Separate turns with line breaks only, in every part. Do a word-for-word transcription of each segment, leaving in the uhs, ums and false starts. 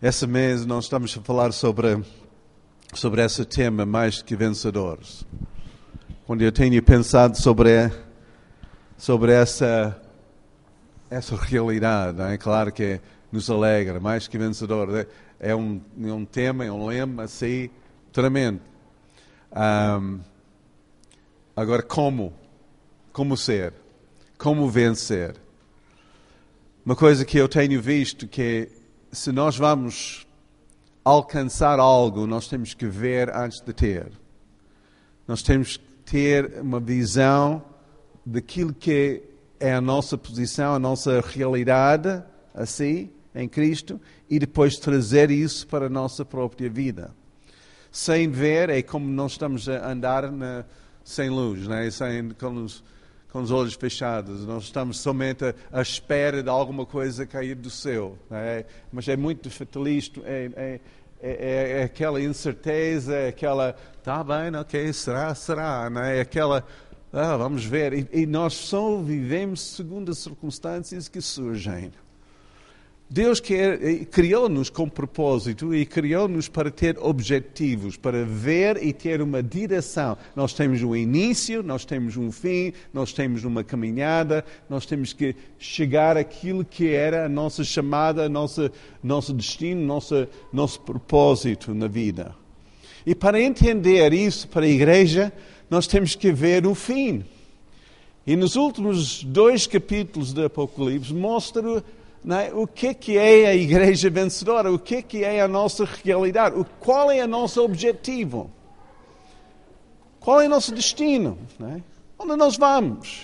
Esse mês nós estamos a falar sobre, sobre esse tema, mais que vencedores. Quando eu tenho pensado sobre, sobre essa, essa realidade, é claro que nos alegra, mais que vencedor. É um, é um tema, é um lema assim, tremendo. Um, agora, como? Como ser? Como vencer? Uma coisa que eu tenho visto que se nós vamos alcançar algo, nós temos que ver antes de ter. Nós temos que ter uma visão daquilo que é a nossa posição, a nossa realidade, assim, em Cristo, e depois trazer isso para a nossa própria vida. Sem ver, é como nós estamos a andar na, sem luz, né? sem, com, os, com os olhos fechados. Nós estamos somente à, à espera de alguma coisa cair do céu. Né? Mas é muito fatalista, é, é, é, é aquela incerteza, é aquela, está bem, ok, será, será, né? É aquela, ah, vamos ver. E, e nós só vivemos segundo as circunstâncias que surgem. Deus quer, criou-nos com propósito e criou-nos para ter objetivos, para ver e ter uma direção. Nós temos um início, nós temos um fim, nós temos uma caminhada, nós temos que chegar àquilo que era a nossa chamada, a nossa, nosso destino, nosso, nosso propósito na vida. E para entender isso para a igreja, nós temos que ver o fim. E nos últimos dois capítulos do Apocalipse mostra Né? O que, que é a igreja vencedora? O que, que é a nossa realidade? O, qual é o nosso objetivo? Qual é o nosso destino? Né? Onde nós vamos?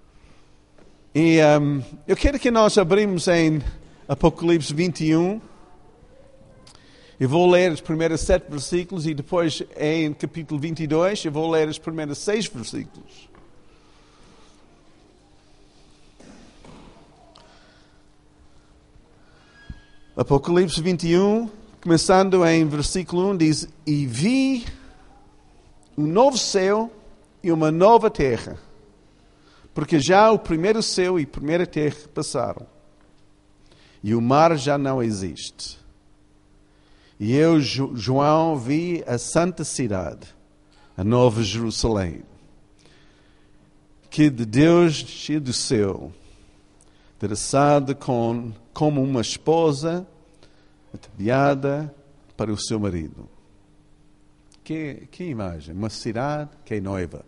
E um, eu quero que nós abrimos em Apocalipse vinte e um. Eu vou ler os primeiros sete versículos e depois em capítulo vinte e dois eu vou ler os primeiros seis versículos. Apocalipse vinte e um, começando em versículo um, diz: E vi um novo céu e uma nova terra, porque já o primeiro céu e a primeira terra passaram, e o mar já não existe. E eu, João, vi a santa cidade, a nova Jerusalém, que de Deus descia do céu, adereçada com, como uma esposa ataviada para o seu marido. Que, que imagem, uma cidade que é noiva.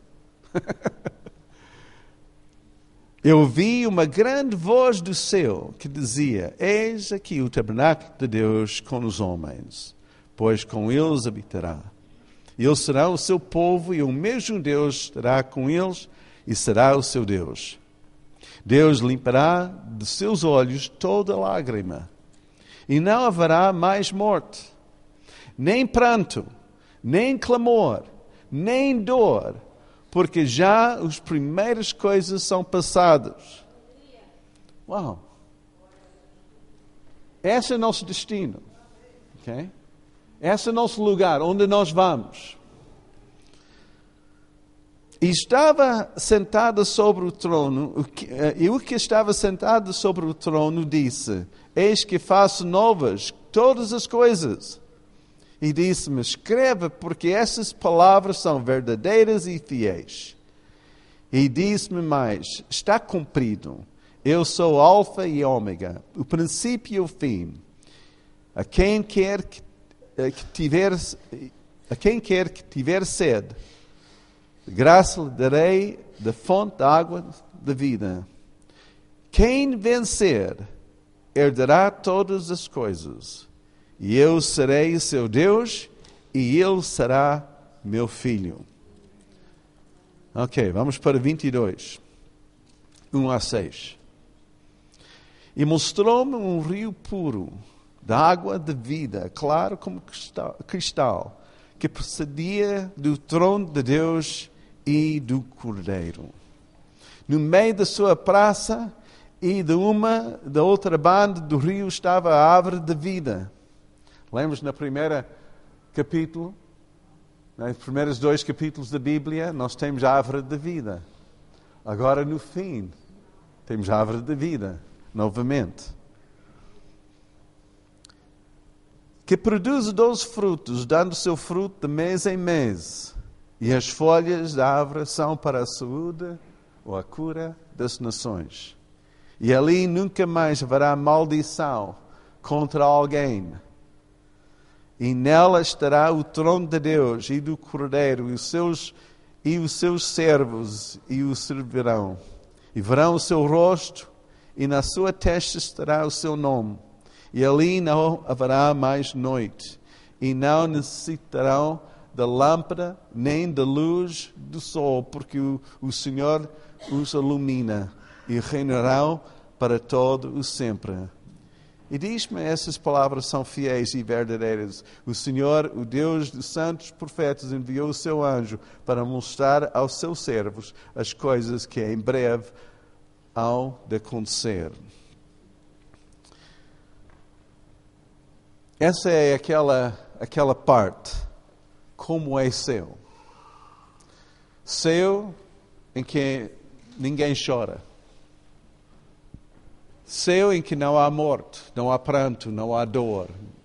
Eu vi uma grande voz do céu que dizia: Eis aqui o tabernáculo de Deus com os homens, pois com eles habitará. Ele será o seu povo e o mesmo Deus estará com eles e será o seu Deus. Deus limpará de seus olhos toda lágrima, e não haverá mais morte, nem pranto, nem clamor, nem dor, porque já as primeiras coisas são passadas. Uau! Esse é o nosso destino. Okay? Esse é o nosso lugar, onde nós vamos. E estava sentado sobre o trono, e o que estava sentado sobre o trono disse: Eis que faço novas todas as coisas. E disse-me: Escreva, porque essas palavras são verdadeiras e fiéis. E disse-me mais: Está cumprido. Eu sou o Alfa e Ômega, o princípio e o fim. A quem quer que, que tiver, a quem quer que tiver sede, de graça lhe darei da fonte da água da vida. Quem vencer herdará todas as coisas, e eu serei seu Deus, e ele será meu filho. Ok, vamos para vinte e dois, um a seis. E mostrou-me um rio puro, da água de vida, claro como cristal, que procedia do trono de Deus e do Cordeiro. No meio da sua praça e de uma da outra banda do rio estava a árvore da vida. Lembras no primeiro capítulo, nos primeiros dois capítulos da Bíblia, nós temos a árvore da vida. Agora no fim, temos a árvore da vida, novamente. que produz doze frutos, dando seu fruto de mês em mês. E as folhas da árvore são para a saúde ou a cura das nações. E ali nunca mais haverá maldição contra alguém. E nela estará o trono de Deus e do Cordeiro, e os seus, e os seus servos e o servirão. E verão o seu rosto, e na sua testa estará o seu nome. E ali não haverá mais noite, e não necessitarão da lâmpada, nem da luz do sol, porque o, o Senhor os ilumina, e reinarão para todo o sempre. E diz-me, essas palavras são fiéis e verdadeiras. O Senhor, o Deus dos santos profetas, enviou o seu anjo para mostrar aos seus servos as coisas que em breve hão de acontecer. Essa é aquela, aquela parte, como é seu. Seu em que ninguém chora. Céu em que não há morte, não há pranto, não há dor.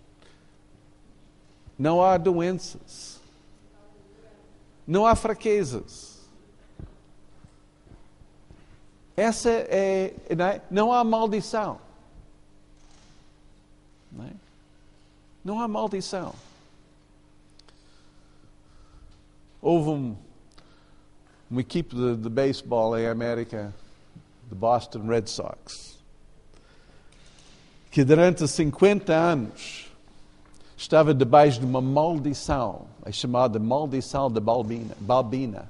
Não há doenças. Não há fraquezas. Essa é, não, é? Não há maldição. Não, é? Não há maldição. Houve um, uma equipe de, de beisebol em América, de Boston Red Sox, que durante cinquenta anos estava debaixo de uma maldição, é chamada maldição da Balbina, Balbina,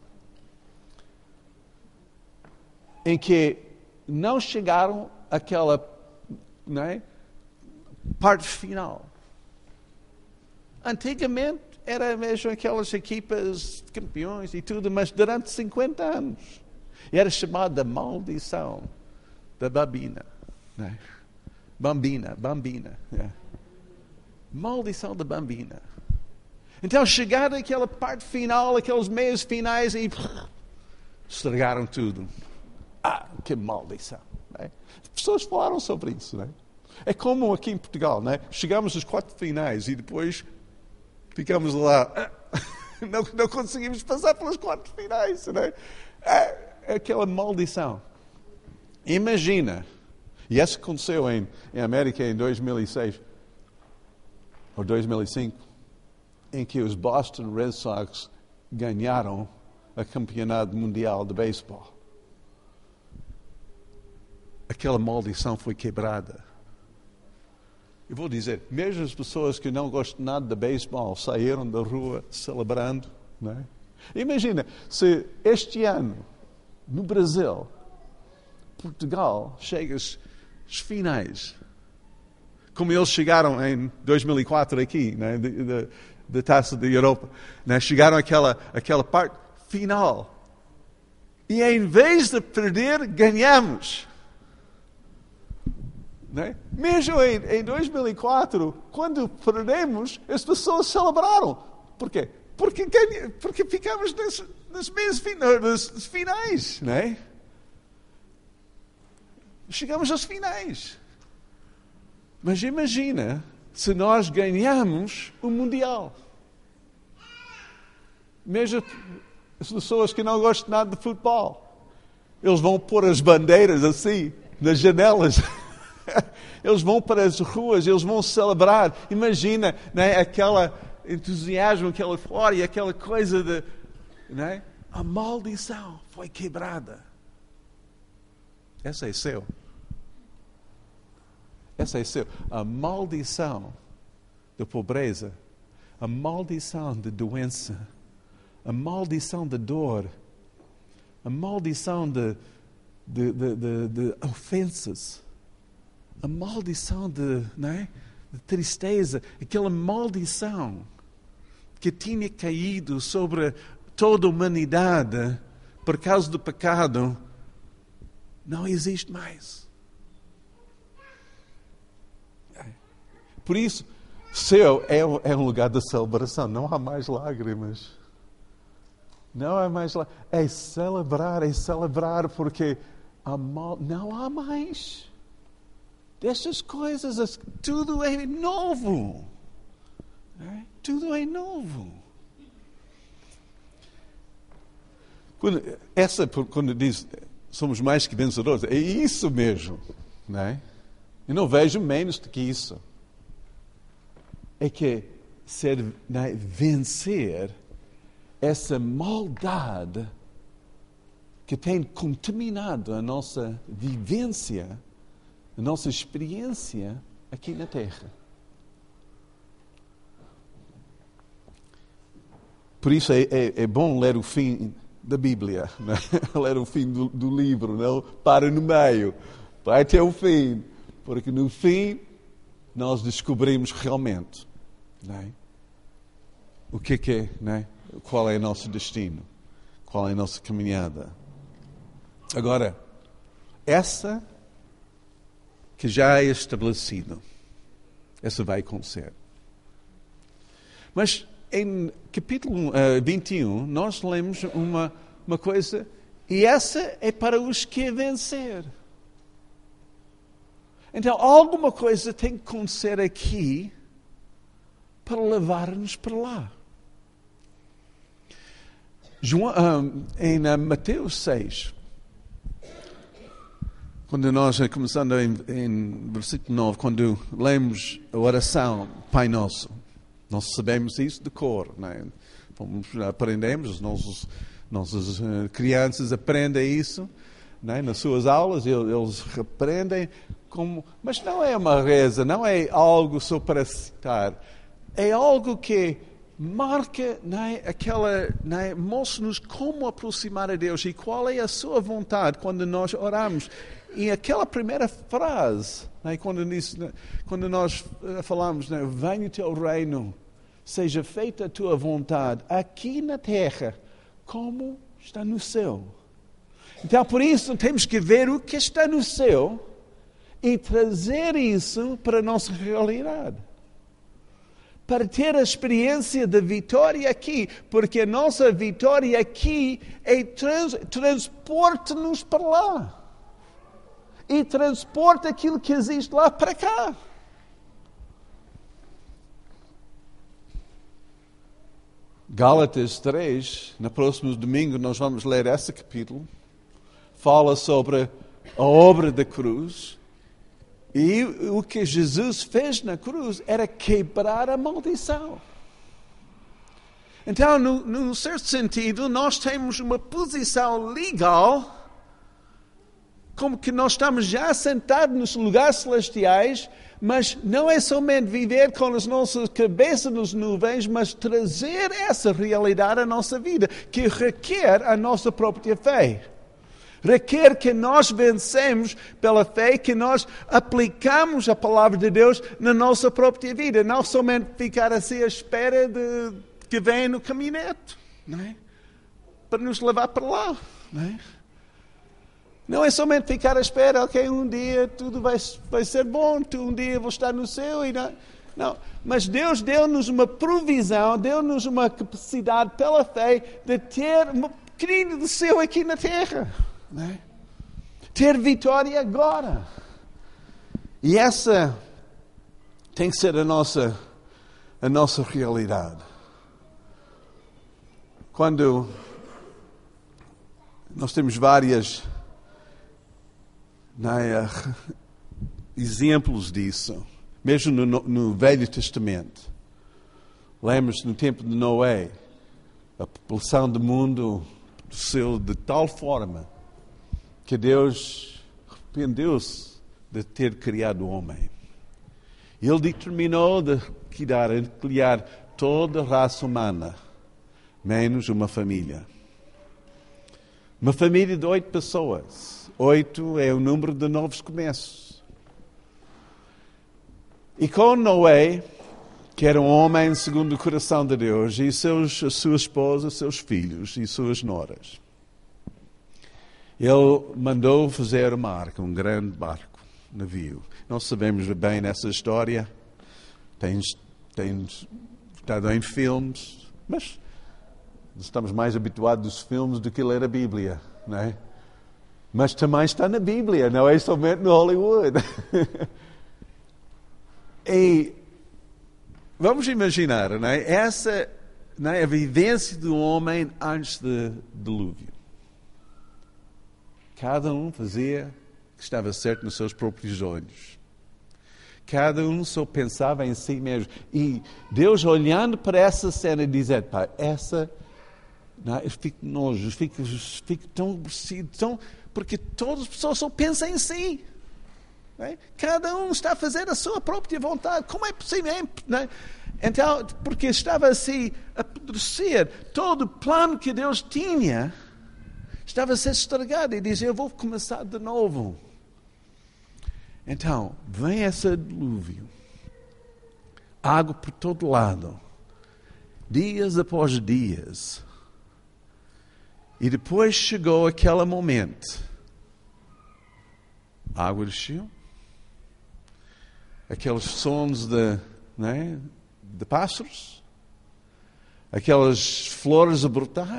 em que não chegaram àquela, não é, parte final. Antigamente era mesmo aquelas equipas de campeões e tudo, mas durante cinquenta anos era chamada maldição da Balbina, não é? Bambina, Bambina. Yeah. Maldição da Bambina. Então, chegaram àquela parte final, aqueles meios finais e estragaram tudo. Ah, que maldição. Né? As pessoas falaram sobre isso. Né? É como aqui em Portugal. Né? Chegamos às quatro finais e depois ficamos lá. Não, não conseguimos passar pelas quatro finais. Né? É, é aquela maldição. Imagina. E isso aconteceu em, em América em dois mil e seis, ou dois mil e cinco, em que os Boston Red Sox ganharam o campeonato mundial de beisebol. Aquela maldição foi quebrada. Eu vou dizer, mesmo as pessoas que não gostam nada de beisebol saíram da rua celebrando. Não é? Imagina, se este ano, no Brasil, Portugal chega às finais, como eles chegaram em dois mil e quatro aqui, né, da Taça da Europa, né, chegaram àquela, àquela parte final. E em vez de perder, ganhamos. Né? Mesmo em, em dois mil e quatro, quando perdemos, as pessoas celebraram. Por quê? Porque, porque ficamos nas, nas meias finais, nas finais, né? Chegamos aos finais. Mas imagina se nós ganhamos o Mundial. Mesmo as pessoas que não gostam nada de futebol, eles vão pôr as bandeiras assim, nas janelas. Eles vão para as ruas, eles vão celebrar. Imagina, né, aquele entusiasmo, aquela euforia, aquela coisa de... Né? A maldição foi quebrada. Essa é seu. Essa é seu. A maldição da pobreza, a maldição da doença, a maldição da dor, a maldição de, de, de, de, de ofensas, a maldição de, não é? de tristeza, aquela maldição que tinha caído sobre toda a humanidade por causa do pecado, não existe mais. Por isso, céu é, é um lugar de celebração. Não há mais lágrimas. Não há mais lágrimas. É celebrar, é celebrar porque há mal, não há mais. Dessas coisas, tudo é novo. Não é? Tudo é novo. Quando, essa, quando diz somos mais que vencedores, é isso mesmo. Não é? Eu não vejo menos do que isso. É que ser, não é? Vencer essa maldade que tem contaminado a nossa vivência, a nossa experiência aqui na Terra. Por isso é, é, é bom ler o fim da Bíblia, não é? Ler o fim do, do livro, não para no meio, vai até o fim, porque no fim nós descobrimos realmente, não é? O que é que é, não é? Qual é o nosso destino, qual é a nossa caminhada. Agora, essa que já é estabelecida, essa vai acontecer. Mas em capítulo uh, vinte e um, nós lemos uma, uma coisa, e essa é para os que vencer. Então, alguma coisa tem que acontecer aqui para levar-nos para lá. João, um, em uh, Mateus seis, quando nós, começando em, em versículo nove, quando lemos a oração Pai Nosso, nós sabemos isso de cor, não é? Aprendemos, os nossos, nossas crianças aprendem isso, não é? Nas suas aulas, eles aprendem como... Mas não é uma reza, não é algo só para citar, é algo que marca, não é? Aquela, não é? Mostra-nos como aproximar a Deus e qual é a sua vontade quando nós oramos. E aquela primeira frase, né, quando, diz, né, quando nós uh, falamos, né, venha o teu reino, seja feita a tua vontade, aqui na terra, como está no céu. Então, por isso, temos que ver o que está no céu e trazer isso para a nossa realidade. Para ter a experiência da vitória aqui, porque a nossa vitória aqui é trans, transporte-nos para lá. E transporta aquilo que existe lá para cá. Gálatas três, no próximo domingo nós vamos ler esse capítulo, fala sobre a obra da cruz, e o que Jesus fez na cruz era quebrar a maldição. Então, no, no certo sentido, nós temos uma posição legal, como que nós estamos já sentados nos lugares celestiais, mas não é somente viver com as nossas cabeças nas nuvens, mas trazer essa realidade à nossa vida, que requer a nossa própria fé. Requer que nós vencemos pela fé, que nós aplicamos a palavra de Deus na nossa própria vida, não somente ficar assim à espera de que venha no caminhonete, não é? Para nos levar para lá, não é? Não é somente ficar à espera, ok, um dia tudo vai, vai ser bom, um dia vou estar no céu. E não, não. Mas Deus deu-nos uma provisão, deu-nos uma capacidade pela fé de ter um pequenino do céu aqui na terra. Não é? Ter vitória agora. E essa tem que ser a nossa, a nossa realidade. Quando nós temos várias... Não é, exemplos disso, mesmo no, no Velho Testamento. Lembra-se no tempo de Noé, a população do mundo cresceu de tal forma que Deus arrependeu-se de ter criado o homem. Ele determinou de criar, de criar toda a raça humana, menos uma família. Uma família de oito pessoas. Oito é o número de novos começos. E com Noé, que era um homem segundo o coração de Deus, e seus, a sua esposa, seus filhos e suas noras, ele mandou fazer uma arca, um grande barco, navio. Nós sabemos bem nessa história, tens, tens estado em filmes, mas estamos mais habituados dos filmes do que ler a Bíblia, não é? Mas também está na Bíblia, não é somente no Hollywood. E vamos imaginar, não é? Essa, não é? A vivência do homem antes do dilúvio. Cada um fazia o que estava certo nos seus próprios olhos. Cada um só pensava em si mesmo. E Deus olhando para essa cena e dizendo, pá, essa, não, eu fico nojo, eu fico, eu fico tão aborrecido, tão, porque todas as pessoas só pensam em si. Não é? Cada um está a fazer a sua própria vontade. Como é possível? Não é? Então, porque estava assim a apodrecer, todo o plano que Deus tinha estava a ser estragado. E dizia, eu vou começar de novo. Então, vem esse dilúvio, água por todo lado, dias após dias, e depois chegou aquele momento, a água desceu, aqueles sons de, né, de pássaros, aquelas flores a brotar,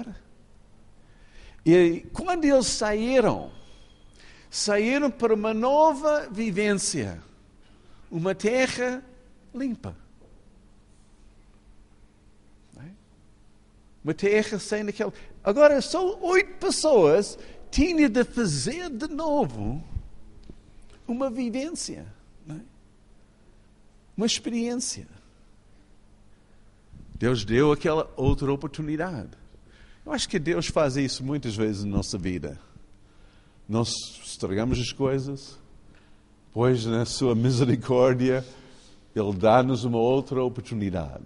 e quando eles saíram, saíram para uma nova vivência. Uma terra limpa. Uma terra sem aquele... Agora, só oito pessoas tinham de fazer de novo uma vivência. Não é? Uma experiência. Deus deu aquela outra oportunidade. Eu acho que Deus faz isso muitas vezes na nossa vida. Nós estragamos as coisas, pois na sua misericórdia Ele dá-nos uma outra oportunidade.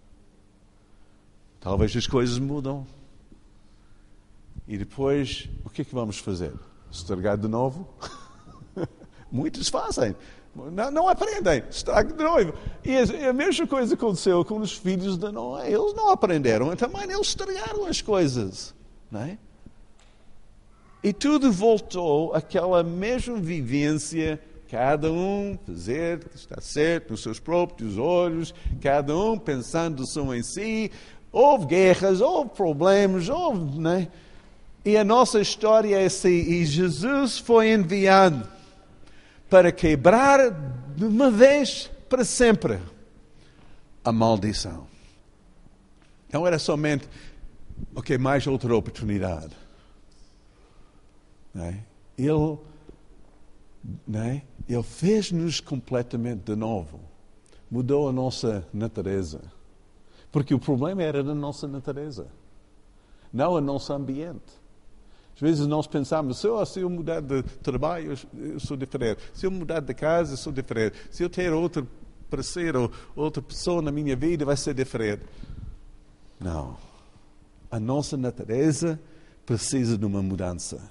Talvez as coisas mudam. E depois, o que é que vamos fazer? Estragar de novo? Muitos fazem. Não, não aprendem. Estragam de novo. E a mesma coisa aconteceu com os filhos de Noé. Eles não aprenderam. Também eles estragaram as coisas. Não é? E tudo voltou àquela mesma vivência, cada um fazer o que está certo nos seus próprios olhos, cada um pensando só em si. Houve guerras, houve problemas, houve, né? E a nossa história é assim, e Jesus foi enviado para quebrar de uma vez para sempre a maldição. Não era somente, ok, mais outra oportunidade. Não é? Ele, não é? Ele fez-nos completamente de novo. Mudou a nossa natureza. Porque o problema era da nossa natureza. Não o nosso ambiente. Às vezes nós pensamos, se eu, se eu mudar de trabalho, eu sou diferente. Se eu mudar de casa, eu sou diferente. Se eu ter outro parceiro ou outra pessoa na minha vida, vai ser diferente. Não. A nossa natureza precisa de uma mudança.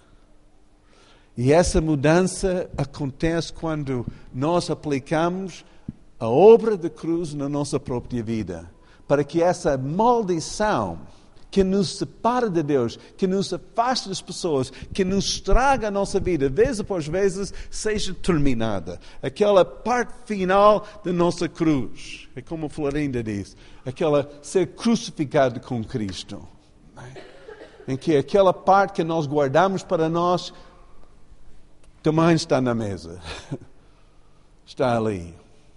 E essa mudança acontece quando nós aplicamos a obra da cruz na nossa própria vida. Para que essa maldição que nos separa de Deus, que nos afasta das pessoas, que nos estraga a nossa vida, vez após vez, seja terminada. Aquela parte final da nossa cruz. É como a Florinda diz. Aquela ser crucificado com Cristo. Em que aquela parte que nós guardamos para nós também está na mesa. Está ali.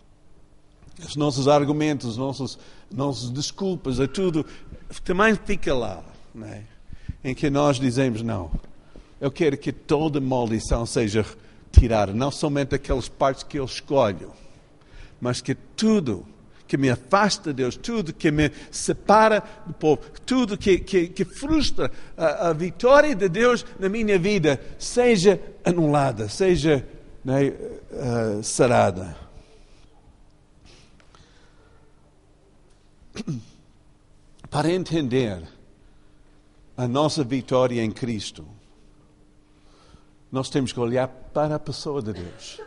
Os nossos argumentos, os nossos, nossas desculpas, é tudo, também fica lá. Não é? Em que nós dizemos, não, eu quero que toda maldição seja tirada. Não somente aquelas partes que eu escolho, mas que tudo que me afasta de Deus, tudo que me separa do povo, tudo que, que, que frustra a, a vitória de Deus na minha vida, seja anulada, seja, né, uh, sarada. Para entender a nossa vitória em Cristo, nós temos que olhar para a pessoa de Deus.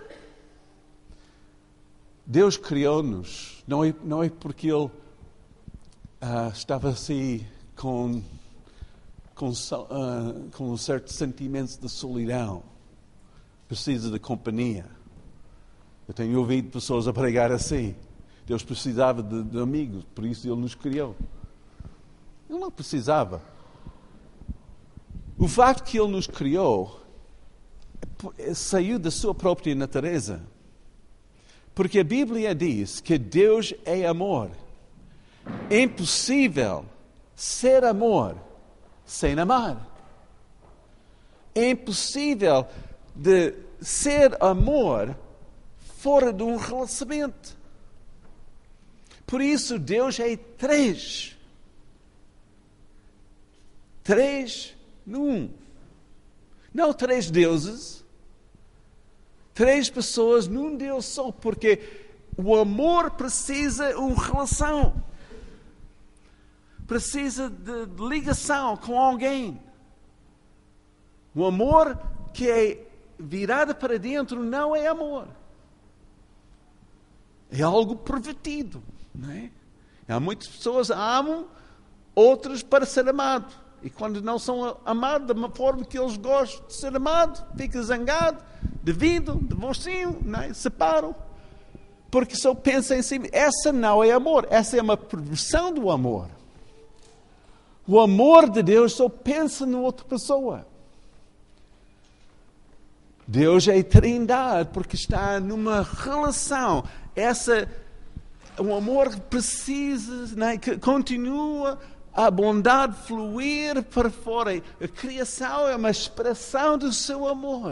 Deus criou-nos, não é, não é porque Ele uh, estava assim com, com, uh, com um certo sentimento de solidão, precisa de companhia. Eu tenho ouvido pessoas a pregar assim. Deus precisava de, de amigos, por isso Ele nos criou. Ele não precisava. O facto que Ele nos criou saiu da sua própria natureza. Porque a Bíblia diz que Deus é amor. É impossível ser amor sem amar. É impossível de ser amor fora de um relacionamento. Por isso Deus é três. Três num. Não três deuses. Três pessoas num Deus só. Porque o amor precisa de uma relação. Precisa de ligação com alguém. O amor que é virado para dentro não é amor. É algo pervertido. Não é? Há muitas pessoas que amam outras para ser amado. E quando não são amados da forma que eles gostam de ser amados, ficam zangados, dividem, divorciam, não é? Separam. Porque só pensam em si. Essa não é amor. Essa é uma perversão do amor. O amor de Deus só pensa na outra pessoa. Deus é trindade porque está numa relação. Essa, o amor precisa, né, que continua a bondade fluir para fora. A criação é uma expressão do seu amor.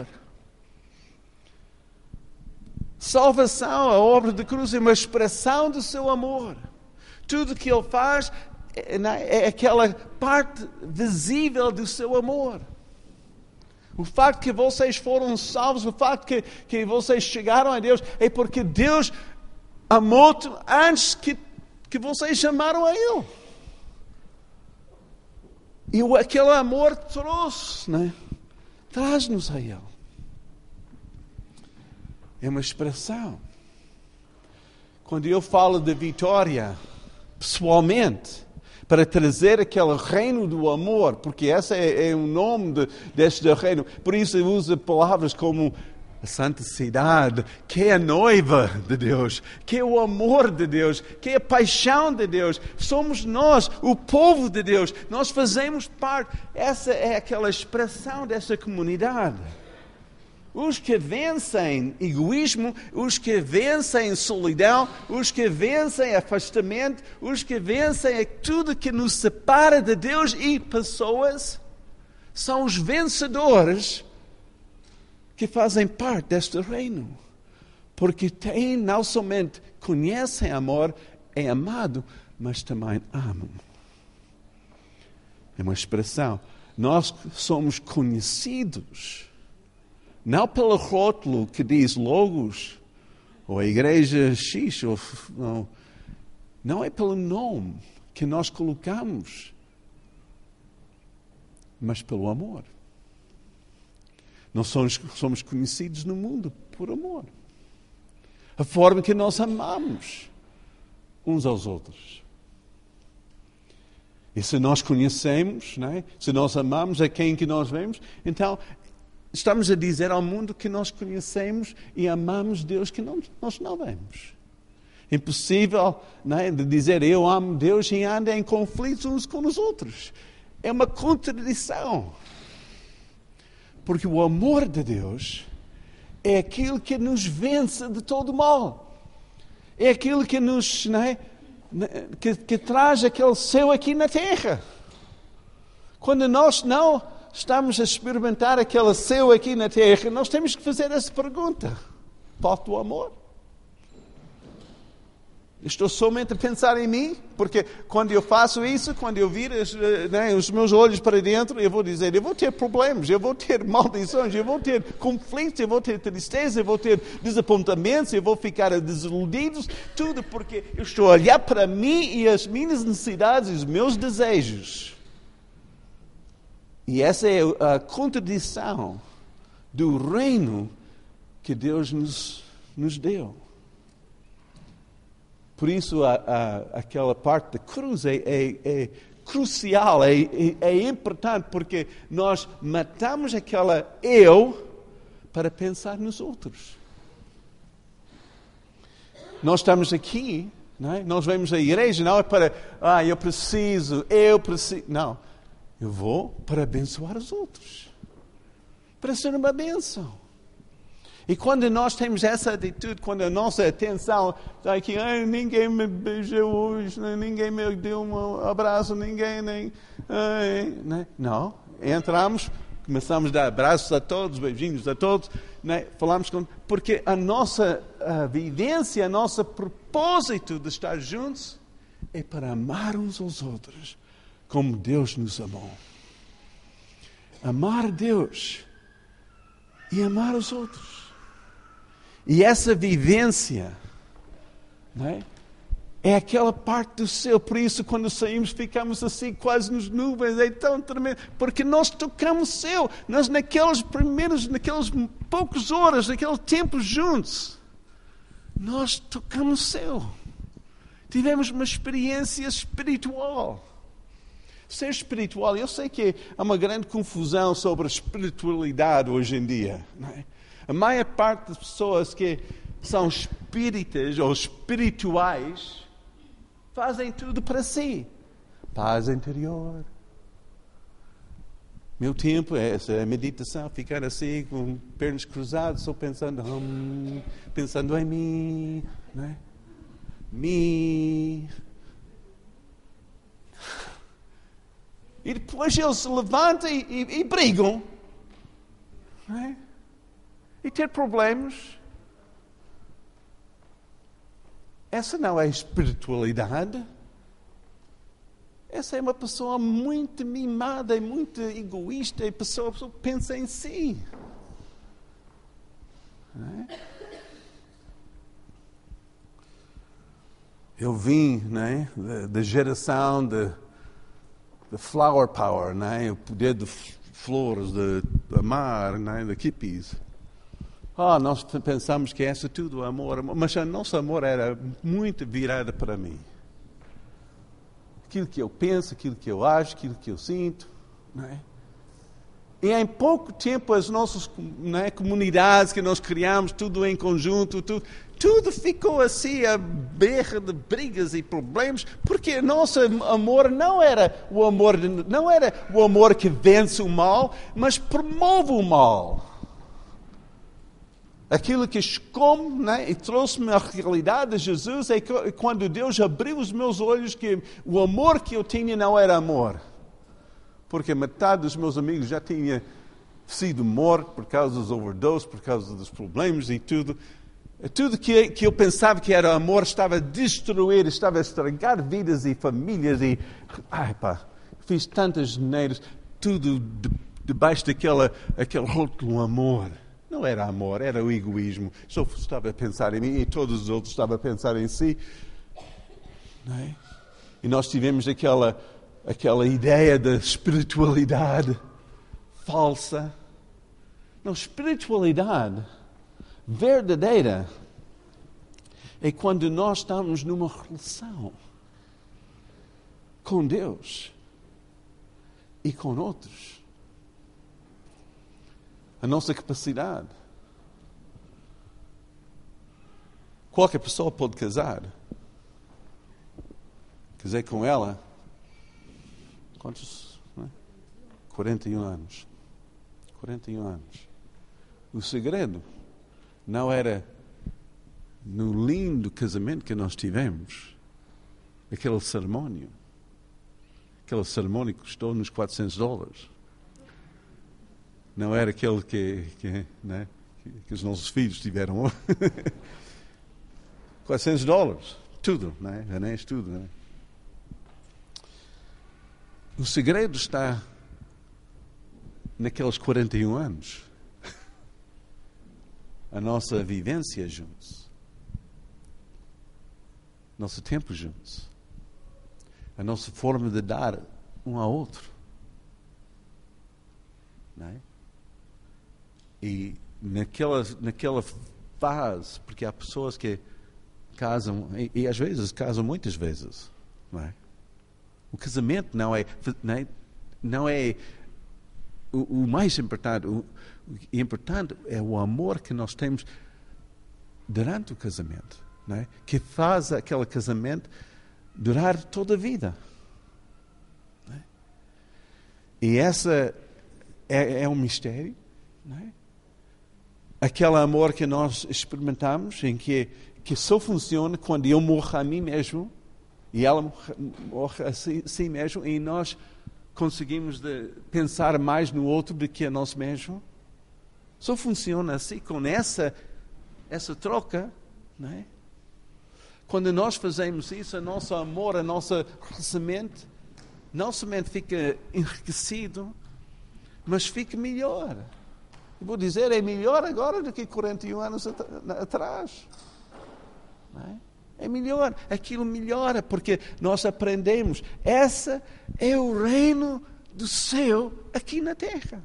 Salvação, a obra de cruz, é uma expressão do seu amor. Tudo que Ele faz é, é aquela parte visível do seu amor. O facto que vocês foram salvos, o facto que, que vocês chegaram a Deus, é porque Deus amou-te antes que, que vocês chamaram a Ele. E o, aquele amor trouxe, né? Traz-nos a Ele. É uma expressão. Quando eu falo de vitória, pessoalmente, para trazer aquele reino do amor, porque esse é, é o nome de, deste reino. Por isso eu uso palavras como a santa cidade, que é a noiva de Deus, que é o amor de Deus, que é a paixão de Deus. Somos nós, o povo de Deus. Nós fazemos parte. Essa é aquela expressão dessa comunidade. Os que vencem egoísmo, os que vencem solidão, os que vencem afastamento, os que vencem tudo que nos separa de Deus e pessoas, são os vencedores que fazem parte deste reino. Porque têm, não somente conhecem amor, é amado, mas também amam. É uma expressão. Nós somos conhecidos não pelo rótulo que diz Logos, ou a igreja X, ou, não, não é pelo nome que nós colocamos, mas pelo amor. Nós somos, somos conhecidos no mundo por amor. A forma que nós amamos uns aos outros. E se nós conhecemos, não é? Se nós amamos a quem que nós vemos, então estamos a dizer ao mundo que nós conhecemos e amamos Deus que não, nós não vemos. Impossível, não é, de dizer eu amo Deus e anda em conflitos uns com os outros. É uma contradição. Porque o amor de Deus é aquilo que nos vence de todo mal. É aquilo que nos, não é, que, que traz aquele céu aqui na terra. Quando nós não estamos a experimentar aquele céu aqui na terra, nós temos que fazer essa pergunta. Falta o amor? Estou somente a pensar em mim? Porque quando eu faço isso, quando eu viro né, os meus olhos para dentro, eu vou dizer, eu vou ter problemas, eu vou ter maldições, eu vou ter conflitos, eu vou ter tristeza, eu vou ter desapontamentos, eu vou ficar desiludido, tudo porque eu estou a olhar para mim e as minhas necessidades e os meus desejos. E essa é a contradição do reino que Deus nos, nos deu. Por isso, a, a, aquela parte da cruz é, é, é crucial, é, é, é importante, porque nós matamos aquela eu para pensar nos outros. Nós estamos aqui, não é? Nós vemos a igreja, não é para, ah, eu preciso, eu preciso. Não. Eu vou para abençoar os outros. Para ser uma bênção. E quando nós temos essa atitude, quando a nossa atenção está aqui, ai, ninguém me beijou hoje, ninguém me deu um abraço, ninguém nem... Ai, né? Não, entramos, começamos a dar abraços a todos, beijinhos a todos, né? Falamos com... Porque a nossa a vivência, o nosso propósito de estar juntos é para amar uns aos outros como Deus nos amou. Amar a Deus e amar os outros. E essa vivência, não é? É aquela parte do céu. Por isso, quando saímos, ficamos assim, quase nos nuvens. É tão tremendo. Porque nós tocamos o céu. Nós, naquelas primeiras, naquelas poucas horas, naquele tempo juntos, nós tocamos o céu. Tivemos uma experiência espiritual. Ser espiritual, eu sei que há uma grande confusão sobre a espiritualidade hoje em dia, não é? A maior parte das pessoas que são espíritas ou espirituais fazem tudo para si. Paz interior. Meu tempo é essa, é meditação, ficar assim com pernas cruzadas, só pensando, hum, pensando em mim, não é? Me. E depois eles se levantam e, e, e brigam, não é? E ter problemas. Essa não é espiritualidade. Essa é uma pessoa muito mimada e muito egoísta e a pessoa, a pessoa pensa em si. Não é? Eu vim, né, da, da geração de, de flower power, né, o poder de flores, de, de amar, né, de hippies. Ah, nós pensamos que essa tudo é amor, mas o nosso amor era muito virado para mim. Aquilo que eu penso, aquilo que eu acho, aquilo que eu sinto, não é? E em pouco tempo as nossas, não é, comunidades que nós criamos, tudo em conjunto, tudo, tudo ficou assim, a berra de brigas e problemas, porque nosso amor não era o amor, de, não era o amor que vence o mal, mas promove o mal. Aquilo que esconde, né, e trouxe-me a realidade de Jesus é que, quando Deus abriu os meus olhos, que o amor que eu tinha não era amor. Porque metade dos meus amigos já tinha sido morto por causa dos overdoses, por causa dos problemas e tudo. Tudo que, que eu pensava que era amor estava a destruir, estava a estragar vidas e famílias. E, ai pá, fiz tantas geneiras, tudo de, debaixo daquela aquele rótulo amor. Não era amor, era o egoísmo. Só estava a pensar em mim e todos os outros estavam a pensar em si. Não é? E nós tivemos aquela, aquela ideia da espiritualidade falsa. Não, espiritualidade verdadeira é quando nós estamos numa relação com Deus e com outros. A nossa capacidade. Qualquer pessoa pode casar. Casei com ela. Quantos? Né? quarenta e um anos. quarenta e um anos. O segredo não era no lindo casamento que nós tivemos, aquele cerimônio. Aquele cerimônio custou-nos quatrocentos dólares. Não era aquele que, que, né, que, que os nossos filhos tiveram. quatrocentos dólares. Tudo, né? Anéis, tudo. Né? O segredo está naqueles quarenta e um anos. A nossa vivência juntos. Nosso tempo juntos. A nossa forma de dar um ao outro. Não é? E naquela, naquela fase, porque há pessoas que casam, e, e às vezes casam muitas vezes, não é? O casamento não é, não é, não é o, o mais importante. O, o importante é o amor que nós temos durante o casamento, não é? Que faz aquele casamento durar toda a vida. Não é? E essa é, é um mistério, não é? aquele amor que nós experimentamos, em que, que só funciona quando eu morro a mim mesmo, e ela morre, morre a si, si mesmo, e nós conseguimos de pensar mais no outro do que a nós mesmos. Só funciona assim, com essa, essa troca, não é? Quando nós fazemos isso, o nosso amor, o nosso relacionamento, não somente fica enriquecido, mas fica melhor. Eu vou dizer, é melhor agora do que quarenta e um anos atrás. Não é? É melhor, aquilo melhora, porque nós aprendemos, esse é o reino do céu aqui na terra.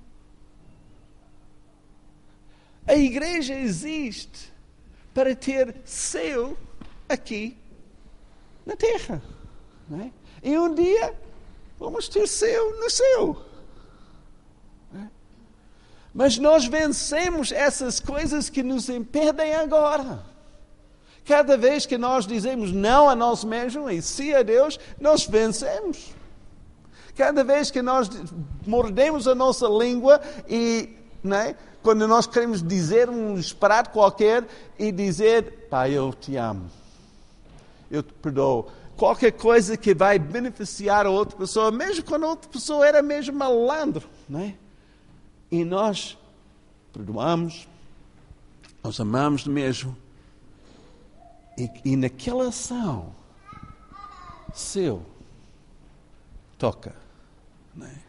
A igreja existe para ter céu aqui na terra. Não é? E um dia vamos ter céu no céu. Não é? Mas nós vencemos essas coisas que nos impedem agora. Cada vez que nós dizemos não a nós mesmos e sim a Deus, nós vencemos. Cada vez que nós mordemos a nossa língua e, não é? Quando nós queremos dizer um disparate qualquer e dizer, Pai, eu te amo, eu te perdoo. Qualquer coisa que vai beneficiar a outra pessoa, mesmo quando a outra pessoa era mesmo malandro, não é? E nós perdoamos, nós amamos mesmo. E, e naquela ação, seu, toca, não é?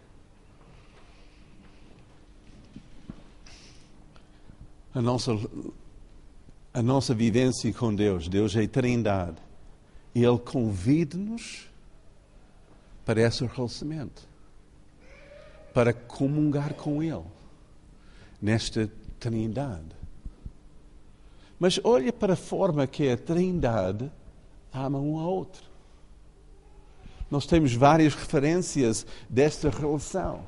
A nossa, a nossa vivência com Deus, Deus é a Trindade. E Ele convida-nos para esse relacionamento, para comungar com Ele, nesta Trindade. Mas olha para a forma que a Trindade ama um ao outro. Nós temos várias referências desta relação.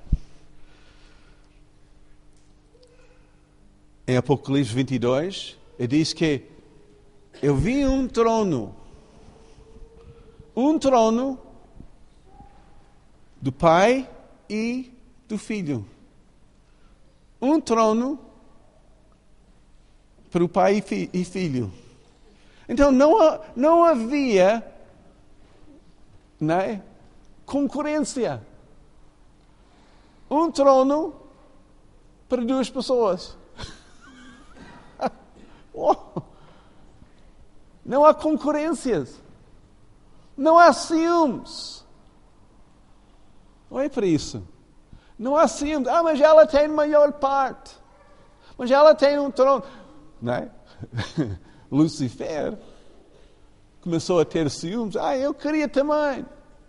Em Apocalipse vinte e dois, ele diz que eu vi um trono, um trono do Pai e do Filho. Um trono para o Pai e Filho. Então não, não havia, não é, concorrência. Um trono para duas pessoas. Não há concorrências. Não há ciúmes. Olha para isso. Não há ciúmes. Ah, mas ela tem maior parte. Mas ela tem um trono. Não é? Lucifer começou a ter ciúmes. Ah, eu queria também.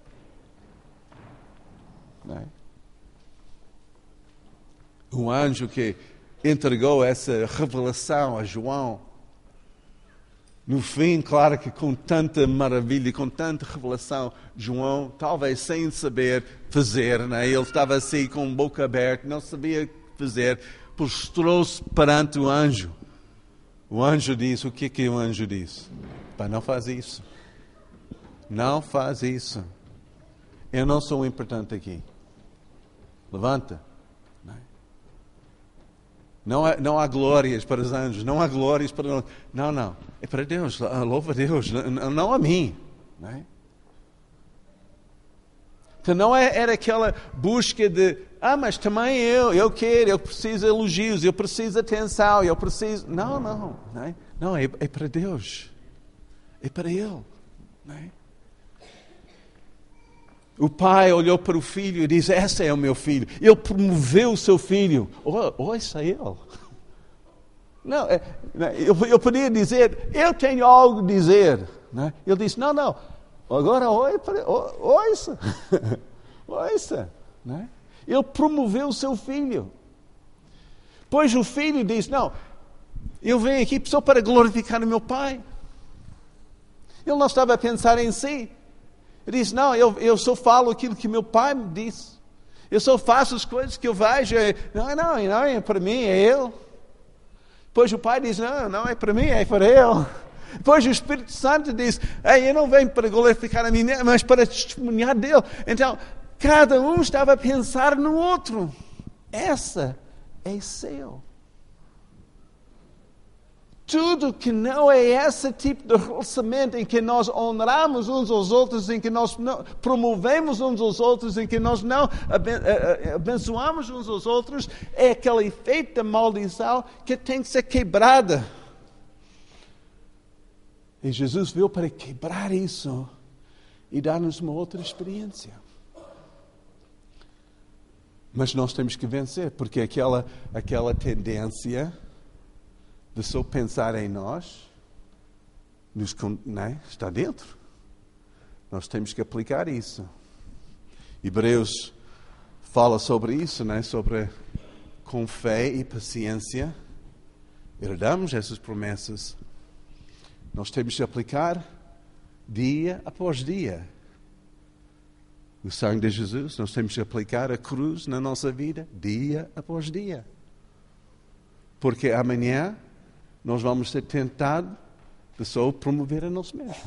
Não é? Um anjo que entregou essa revelação a João. No fim, claro que com tanta maravilha, com tanta revelação, João, talvez sem saber fazer, né? Ele estava assim com a boca aberta, não sabia fazer, prostrou-se perante o anjo. O anjo disse, o que que o anjo disse? Pá, não faz isso. Não faz isso. Eu não sou importante aqui. Levanta. Não há, não há glórias para os anjos, não há glórias para nós. Não, não. É para Deus, louva a Deus, não, não a mim. Não é? Então não é, era aquela busca de, ah, mas também eu, eu quero, eu preciso de elogios, eu preciso de atenção, eu preciso... Não, não. Não, é, não é, é para Deus. É para Ele. Não é? O pai olhou para o filho e disse, esse é o meu filho. Ele promoveu o seu filho. Ouça ele. Não, eu, eu podia dizer, eu tenho algo a dizer. Não? Ele disse, não, não. Agora ouça. Ouça. Não? Ele promoveu o seu filho. Pois o filho disse, não, eu venho aqui só para glorificar o meu pai. Ele não estava a pensar em si. Ele disse, não, eu, eu só falo aquilo que meu pai me disse. Eu só faço as coisas que eu vejo. Não, não, não é para mim, é ele. Depois o pai diz, não, não é para mim, é para ele. Depois o Espírito Santo diz, eu não venho para glorificar a mim, mas para testemunhar dele. Então, cada um estava a pensar no outro. Essa é seu. Tudo que não é esse tipo de relacionamento em que nós honramos uns aos outros, em que nós não promovemos uns aos outros, em que nós não abençoamos uns aos outros, é aquele efeito da maldição que tem que ser quebrada. E Jesus veio para quebrar isso e dar-nos uma outra experiência. Mas nós temos que vencer, porque aquela, aquela tendência de só pensar em nós, nos, né, está dentro. Nós temos que aplicar isso. Hebreus fala sobre isso, né, sobre com fé e paciência herdamos essas promessas. Nós temos que aplicar dia após dia. O sangue de Jesus, nós temos que aplicar a cruz na nossa vida dia após dia. Porque amanhã nós vamos ser tentados de só promover a nós mesmos.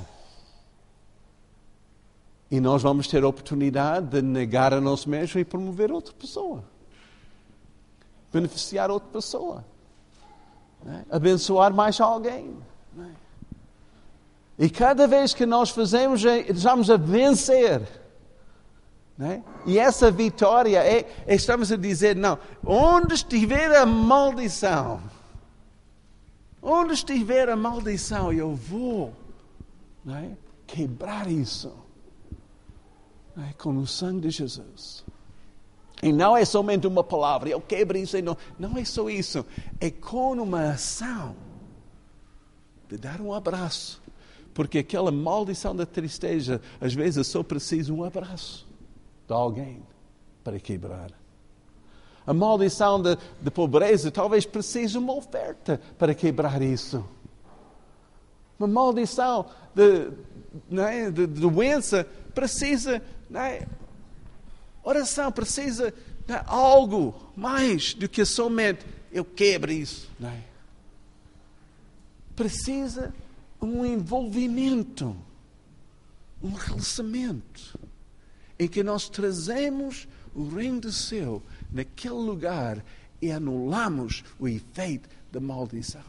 E nós vamos ter a oportunidade de negar a nós mesmos e promover outra pessoa. Beneficiar outra pessoa. Né? Abençoar mais alguém. Né? E cada vez que nós fazemos, estamos a vencer. Né? E essa vitória é, é, estamos a dizer, não, onde estiver a maldição, onde estiver a maldição, eu vou, né, quebrar isso, né, com o sangue de Jesus. E não é somente uma palavra, eu quebro isso, e não, não é só isso, é com uma ação de dar um abraço, porque aquela maldição da tristeza, às vezes só precisa um abraço de alguém para quebrar. A maldição de, de pobreza talvez precise uma oferta para quebrar isso. Uma maldição de, né, de, de doença precisa, né, oração precisa, né, algo mais do que somente eu quebro isso. Né? Precisa um envolvimento, um relacionamento em que nós trazemos o reino do céu naquele lugar e anulamos o efeito da maldição.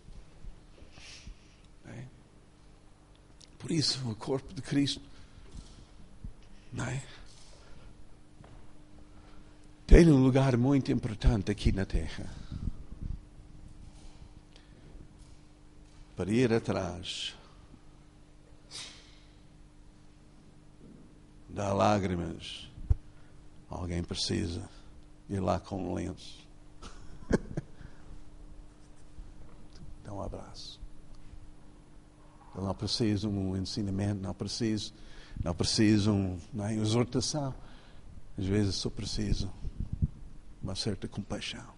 É? Por isso, o corpo de Cristo, não é? Tem um lugar muito importante aqui na terra. Para ir atrás, dá lágrimas, alguém precisa ir lá com um lenço. Dá um abraço. Eu não preciso um ensinamento, não preciso, não preciso um, uma exortação. Às vezes só preciso uma certa compaixão.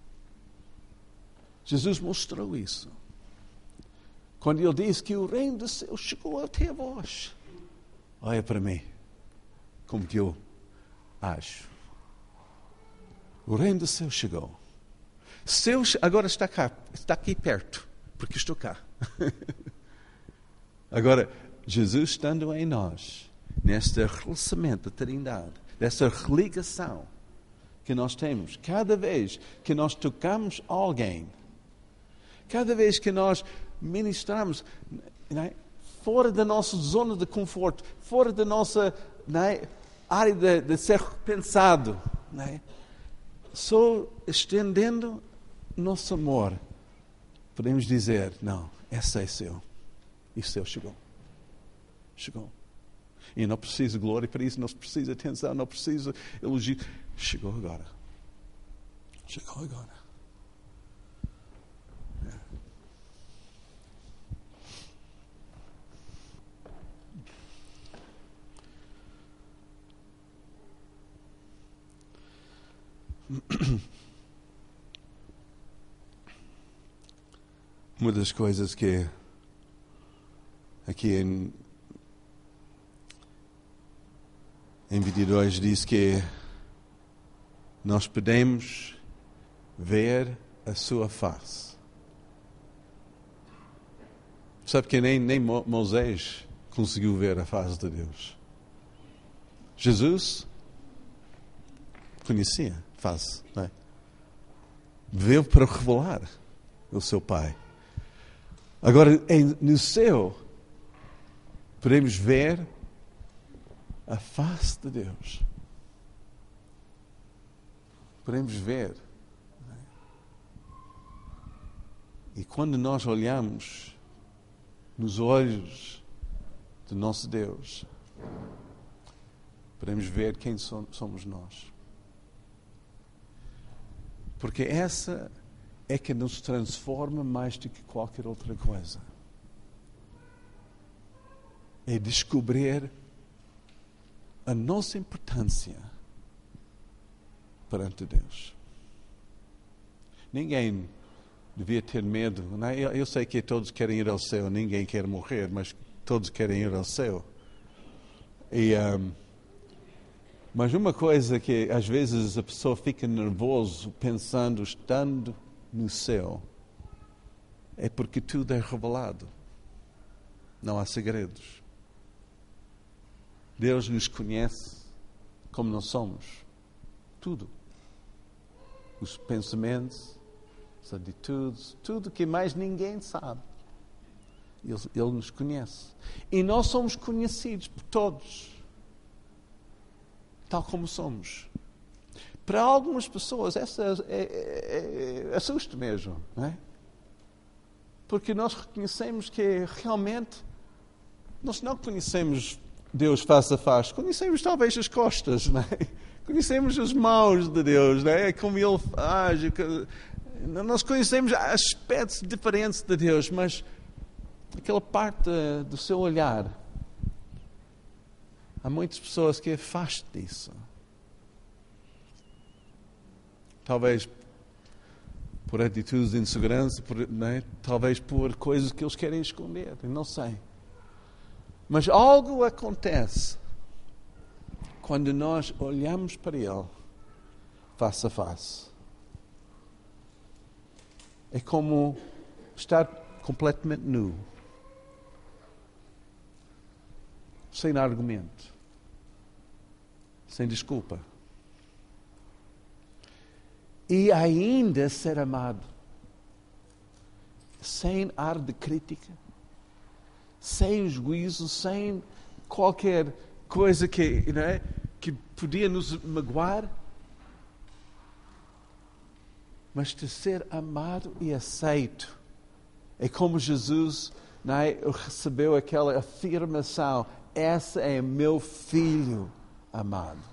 Jesus mostrou isso. Quando ele disse que o reino do céu chegou até vós. Olha para mim. Como que eu acho. O reino do céu chegou. Céu agora está cá, está aqui perto, porque estou cá. Agora, Jesus estando em nós, neste relacionamento da Trindade, dessa ligação que nós temos, cada vez que nós tocamos alguém, cada vez que nós ministramos, né, fora da nossa zona de conforto, fora da nossa, né, área de, de ser pensado, né? Só estendendo nosso amor, podemos dizer, não, esse é seu. E o seu chegou. Chegou. E não precisa de glória para isso, não precisa de atenção, não precisa de elogio. Chegou agora. Chegou agora. Uma das coisas que aqui em, em vinte e dois diz que nós podemos ver a sua face. Sabe que nem, nem Moisés conseguiu ver a face de Deus. Jesus conhecia a face, não é? Veio para revelar o seu Pai. Agora, em, no céu, podemos ver a face de Deus. Podemos ver. E quando nós olhamos nos olhos do nosso Deus, podemos ver quem somos nós. Porque essa é que nos transforma mais do que qualquer outra coisa. É descobrir a nossa importância perante Deus. Ninguém devia ter medo. Não é? Eu, eu sei que todos querem ir ao céu, ninguém quer morrer, mas todos querem ir ao céu. E, um, mas uma coisa que às vezes a pessoa fica nervoso pensando, estando no céu, é porque tudo é revelado. Não há segredos. Deus nos conhece como nós somos. Tudo. Os pensamentos, as atitudes, tudo que mais ninguém sabe. Ele, ele nos conhece. E nós somos conhecidos por todos. Tal como somos. Para algumas pessoas, essa é, é, é, assusta mesmo, não é? Porque nós reconhecemos que realmente nós não conhecemos Deus face a face, conhecemos talvez as costas, não é? Conhecemos as mãos de Deus, não é? Como Ele age. Nós conhecemos aspectos diferentes de Deus, mas aquela parte do seu olhar, há muitas pessoas que afastam disso. Talvez por atitudes de insegurança, por, não é? Talvez por coisas que eles querem esconder, não sei. Mas algo acontece quando nós olhamos para Ele face a face. É como estar completamente nu, sem argumento, sem desculpa. E ainda ser amado, sem ar de crítica, sem juízo, sem qualquer coisa que, não é, que podia nos magoar, mas de ser amado e aceito. É como Jesus, não é, recebeu aquela afirmação: esse é meu filho amado.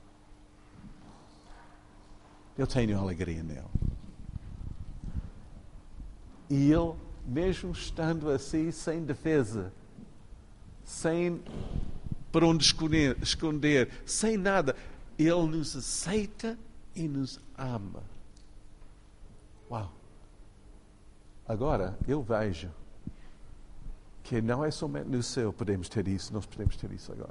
Eu tenho alegria nele. E ele, mesmo estando assim, sem defesa, sem para onde esconder, esconder, sem nada, ele nos aceita e nos ama. Uau! Agora, eu vejo que não é somente no céu podemos ter isso, nós podemos ter isso agora.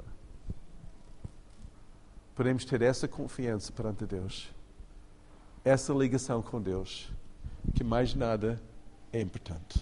Podemos ter essa confiança perante Deus, essa ligação com Deus, que mais nada é importante.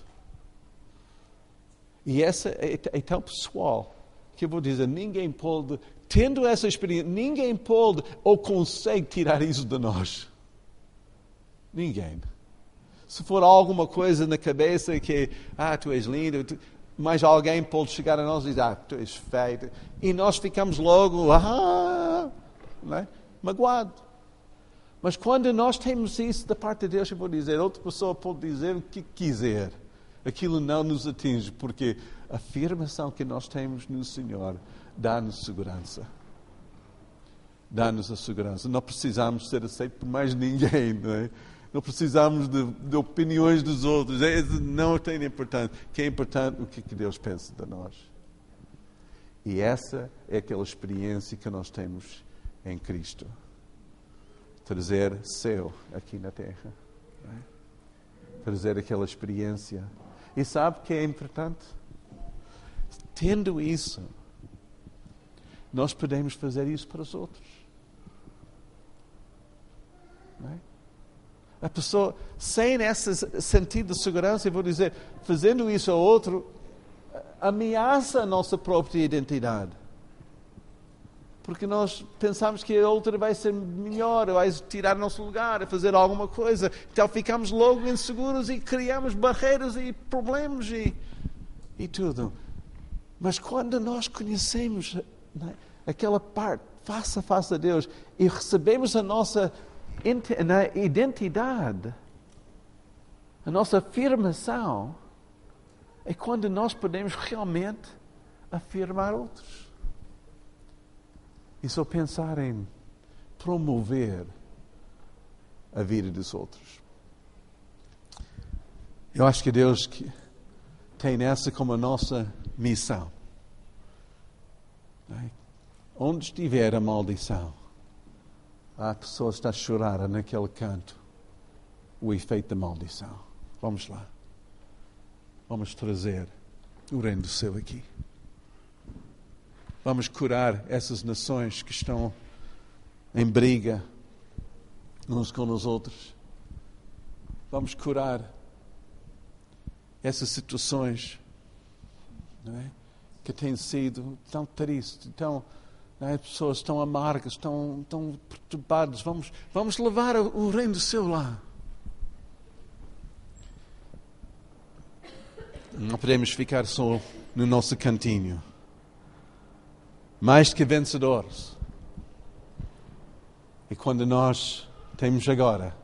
E essa é, é tão pessoal que eu vou dizer, ninguém pode, tendo essa experiência, ninguém pode ou consegue tirar isso de nós. Ninguém. Se for alguma coisa na cabeça que, ah, tu és lindo, tu, mas alguém pode chegar a nós e dizer, ah, tu és feio. E nós ficamos logo, ah, não é? Magoado. Mas quando nós temos isso da parte de Deus, eu vou dizer, outra pessoa pode dizer o que quiser. Aquilo não nos atinge, porque a afirmação que nós temos no Senhor dá-nos segurança. Dá-nos a segurança. Não precisamos ser aceitos por mais ninguém, não é? Não precisamos de, de opiniões dos outros. É, não tem importância. O que é importante o que Deus pensa de nós. E essa é aquela experiência que nós temos em Cristo. Trazer céu aqui na terra. Não é? Trazer aquela experiência. E sabe o que é importante? Tendo isso, nós podemos fazer isso para os outros. Não é? A pessoa, sem esse sentido de segurança, eu vou dizer, fazendo isso a outro, ameaça a nossa própria identidade. Porque nós pensamos que a outra vai ser melhor, vai tirar o nosso lugar, a fazer alguma coisa. Então ficamos logo inseguros e criamos barreiras e problemas e, e tudo. Mas quando nós conhecemos, né, aquela parte face a face a Deus e recebemos a nossa identidade, a nossa afirmação, é quando nós podemos realmente afirmar outros. E só pensar em promover a vida dos outros. Eu acho que Deus tem essa como a nossa missão. Onde estiver a maldição, há pessoas que estão a chorar naquele canto o efeito da maldição. Vamos lá. Vamos trazer o reino do céu aqui. Vamos curar essas nações que estão em briga uns com os outros. Vamos curar essas situações, não é? Que têm sido tão tristes, tão, não é? Pessoas tão amargas, tão, tão perturbadas. Vamos, vamos levar o reino do céu lá. Não podemos ficar só no nosso cantinho. Mais que vencedores. E quando nós temos agora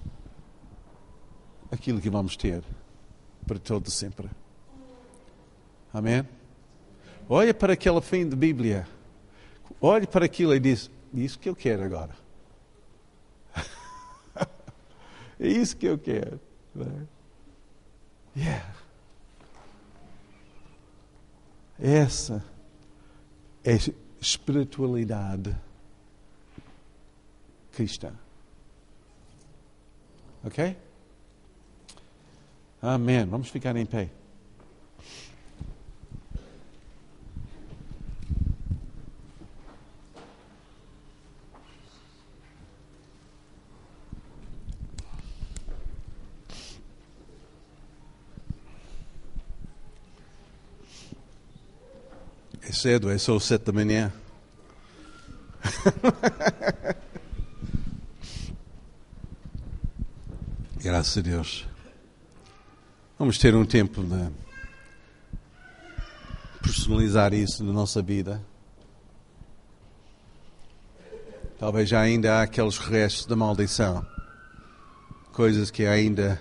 aquilo que vamos ter para todo sempre. Amém? Olha para aquele fim da Bíblia. Olha para aquilo e diz, é isso que eu quero agora. É isso que eu quero. Yeah. Essa é espiritualidade cristã. Ok? Amém. Vamos ficar em pé. É cedo, é só sete da manhã. Graças a Deus. Vamos ter um tempo de personalizar isso na nossa vida. Talvez já ainda há aqueles restos da maldição. Coisas que ainda,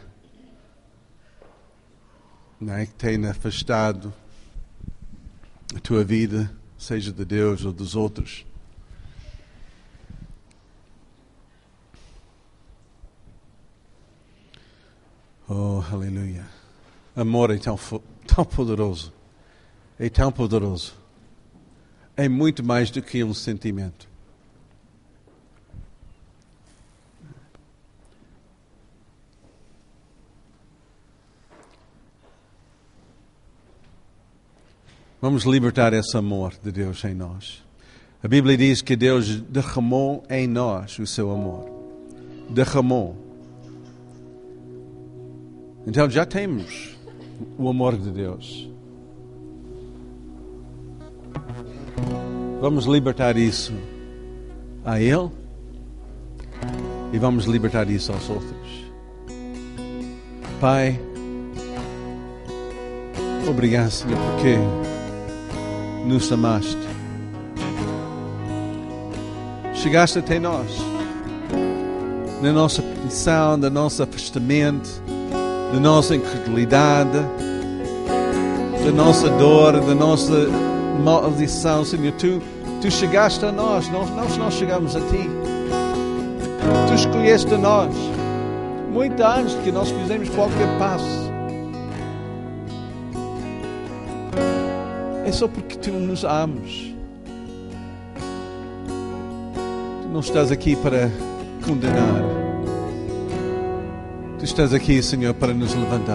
não é, que têm afastado a tua vida, seja de Deus ou dos outros. Oh, aleluia. Amor é tão, tão poderoso. É tão poderoso. É muito mais do que um sentimento. Vamos libertar esse amor de Deus em nós. A Bíblia diz que Deus derramou em nós o seu amor. Derramou. Então já temos o amor de Deus. Vamos libertar isso a Ele e vamos libertar isso aos outros. Pai, obrigado, Senhor, porque nos amaste. Chegaste até nós, na nossa petição, da nossa afastamento, da nossa incredulidade, da nossa dor, da nossa maldição, Senhor. Tu, tu chegaste a nós, nós, nós não chegamos a Ti. Tu escolheste a nós, muito antes que nós fizemos qualquer passo. É só porque Tu nos amas. Tu não estás aqui para condenar. Tu estás aqui, Senhor, para nos levantar.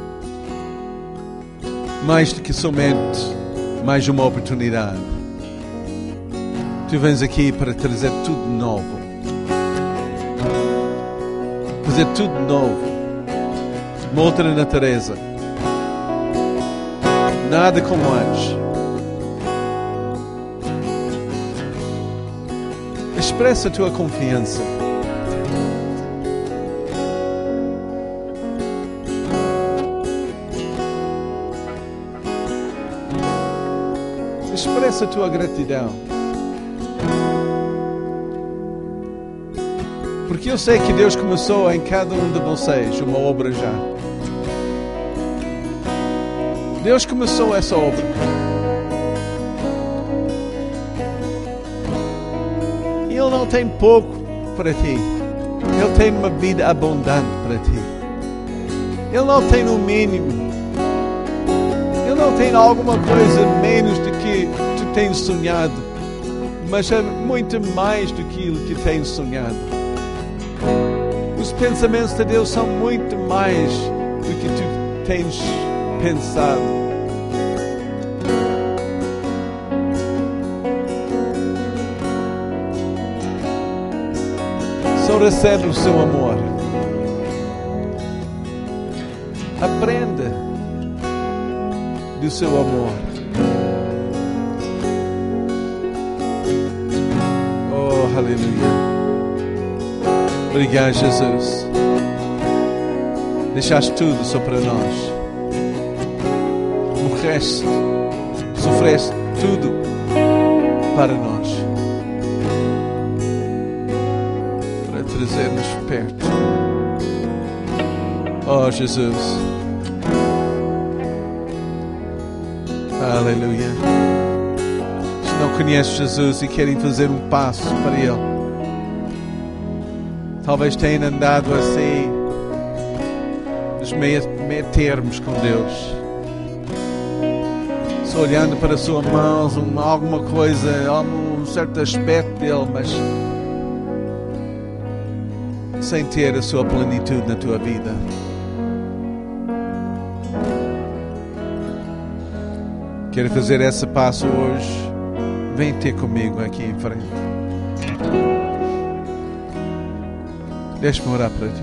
Mais do que somente mais uma oportunidade. Tu vens aqui para trazer tudo de novo. Fazer tudo de novo. Uma outra natureza. Nada como antes. Expressa a tua confiança. Expressa a tua gratidão. Porque eu sei que Deus começou em cada um de vocês uma obra já. Deus começou essa obra. E Ele não tem pouco para ti. Ele tem uma vida abundante para ti. Ele não tem o mínimo. Ele não tem alguma coisa menos do que tu tens sonhado. Mas é muito mais do que aquilo que tens sonhado. Os pensamentos de Deus são muito mais do que tu tens pensado. Só recebe o seu amor. Aprenda do seu amor. Oh, aleluia. Obrigado, Jesus. Deixaste tudo só para nós. Morreste, sofreste tudo para nós, para trazer-nos perto. Oh, Jesus. Aleluia. Se não conheces Jesus e querem fazer um passo para Ele, talvez tenham andado assim, nos meio, meio termos com Deus, só olhando para a sua mão, uma, alguma coisa, um certo aspecto dele, mas sem ter a sua plenitude na tua vida. Quero fazer esse passo hoje? Vem ter comigo aqui em frente. Deixa-me orar para ti.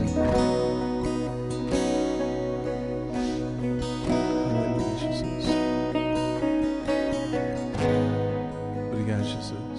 Aleluia, Jesus. Obrigado, Jesus.